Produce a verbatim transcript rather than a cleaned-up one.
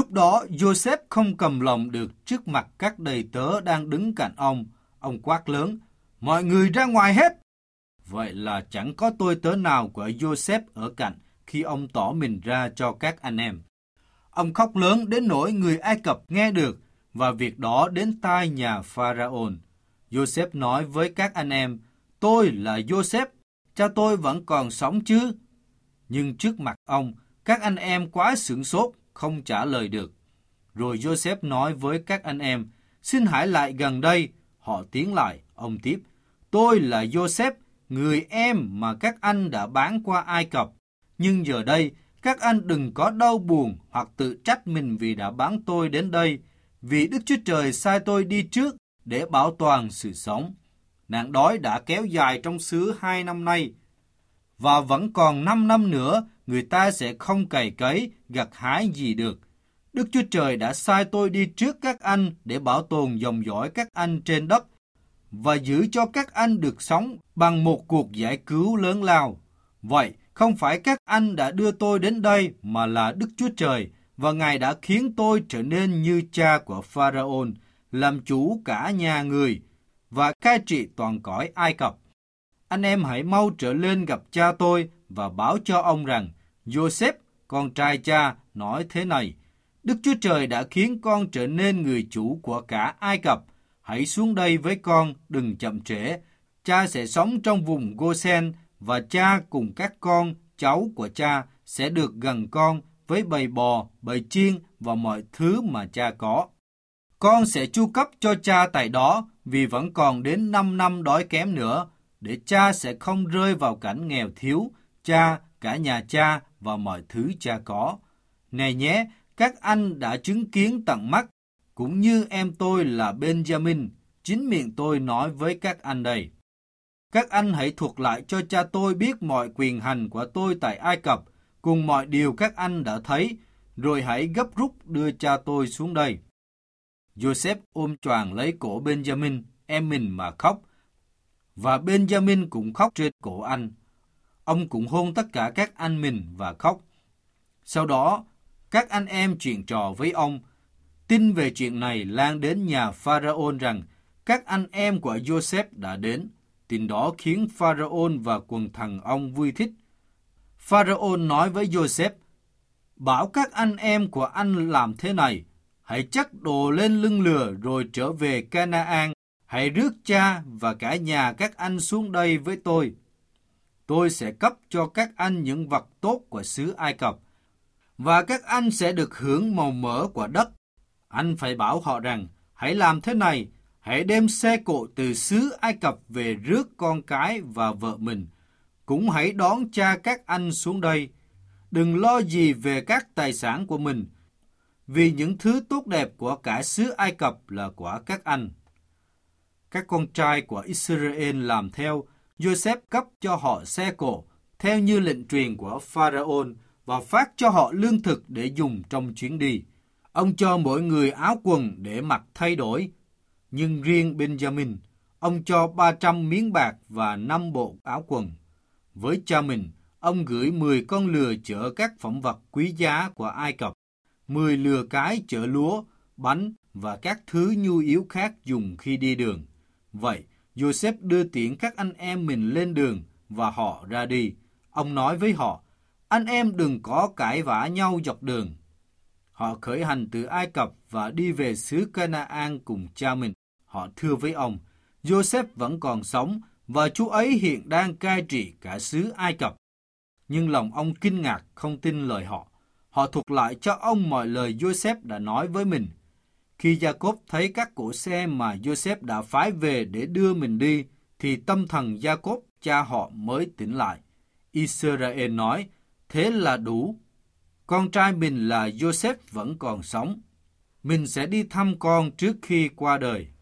Lúc đó, Joseph không cầm lòng được trước mặt các đầy tớ đang đứng cạnh ông. Ông quát lớn, mọi người ra ngoài hết! Vậy là chẳng có tôi tớ nào của Joseph ở cạnh khi ông tỏ mình ra cho các anh em. Ông khóc lớn đến nỗi người Ai Cập nghe được, và việc đó đến tai nhà Pharaoh. Joseph nói với các anh em, tôi là Joseph, cha tôi vẫn còn sống chứ? Nhưng trước mặt ông, các anh em quá sửng sốt, không trả lời được. Rồi Joseph nói với các anh em, xin hãy lại gần đây. Họ tiến lại, ông tiếp, tôi là Joseph, người em mà các anh đã bán qua Ai Cập. Nhưng giờ đây, các anh đừng có đau buồn hoặc tự trách mình vì đã bán tôi đến đây, vì Đức Chúa Trời sai tôi đi trước để bảo toàn sự sống. Nạn đói đã kéo dài trong xứ hai năm nay, và vẫn còn năm năm nữa người ta sẽ không cày cấy, gặt hái gì được. Đức Chúa Trời đã sai tôi đi trước các anh để bảo tồn dòng dõi các anh trên đất và giữ cho các anh được sống bằng một cuộc giải cứu lớn lao. Vậy, không phải các anh đã đưa tôi đến đây mà là Đức Chúa Trời, và Ngài đã khiến tôi trở nên như cha của Pharaoh, làm chủ cả nhà người và cai trị toàn cõi Ai Cập. Anh em hãy mau trở lên gặp cha tôi và báo cho ông rằng, Joseph, con trai cha, nói thế này, Đức Chúa Trời đã khiến con trở nên người chủ của cả Ai Cập. Hãy xuống đây với con, đừng chậm trễ. Cha sẽ sống trong vùng Goshen, và cha cùng các con, cháu của cha sẽ được gần con với bầy bò, bầy chiên và mọi thứ mà cha có. Con sẽ chu cấp cho cha tại đó, vì vẫn còn đến năm năm đói kém nữa, để cha sẽ không rơi vào cảnh nghèo thiếu, cha, cả nhà cha và mọi thứ cha có. Này nhé, các anh đã chứng kiến tận mắt, cũng như em tôi là Benjamin, chính miệng tôi nói với các anh đây. Các anh hãy thuật lại cho cha tôi biết mọi quyền hành của tôi tại Ai Cập, cùng mọi điều các anh đã thấy, rồi hãy gấp rút đưa cha tôi xuống đây. Joseph ôm choàng lấy cổ Benjamin, em mình mà khóc, và Benjamin cũng khóc trên cổ anh. Ông cũng hôn tất cả các anh mình và khóc. Sau đó, các anh em chuyện trò với ông. Tin về chuyện này lan đến nhà Pharaoh rằng các anh em của Joseph đã đến. Tin đó khiến Pharaoh và quần thần ông vui thích. Pharaoh nói với Joseph, bảo các anh em của anh làm thế này, hãy chất đồ lên lưng lừa rồi trở về Canaan, hãy rước cha và cả nhà các anh xuống đây với tôi. Tôi sẽ cấp cho các anh những vật tốt của xứ Ai Cập, và các anh sẽ được hưởng màu mỡ của đất. Anh phải bảo họ rằng, hãy làm thế này, hãy đem xe cộ từ xứ Ai Cập về rước con cái và vợ mình. Cũng hãy đón cha các anh xuống đây. Đừng lo gì về các tài sản của mình, vì những thứ tốt đẹp của cả xứ Ai Cập là của các anh. Các con trai của Israel làm theo, Joseph cấp cho họ xe cộ, theo như lệnh truyền của Pharaoh, và phát cho họ lương thực để dùng trong chuyến đi. Ông cho mỗi người áo quần để mặc thay đổi. Nhưng riêng Benjamin, ông cho ba trăm miếng bạc và năm bộ áo quần. Với cha mình, ông gửi mười con lừa chở các phẩm vật quý giá của Ai Cập, mười lừa cái chở lúa, bánh và các thứ nhu yếu khác dùng khi đi đường. Vậy, Joseph đưa tiễn các anh em mình lên đường và họ ra đi. Ông nói với họ, anh em đừng có cãi vã nhau dọc đường. Họ khởi hành từ Ai Cập và đi về xứ Canaan cùng cha mình. Họ thưa với ông, Joseph vẫn còn sống và chú ấy hiện đang cai trị cả xứ Ai Cập. Nhưng lòng ông kinh ngạc không tin lời họ. Họ thuật lại cho ông mọi lời Joseph đã nói với mình. Khi Gia-cốp thấy các cỗ xe mà Joseph đã phái về để đưa mình đi, thì tâm thần Gia-cốp cha họ mới tỉnh lại. Israel nói, thế là đủ. Con trai mình là Joseph vẫn còn sống. Mình sẽ đi thăm con trước khi qua đời.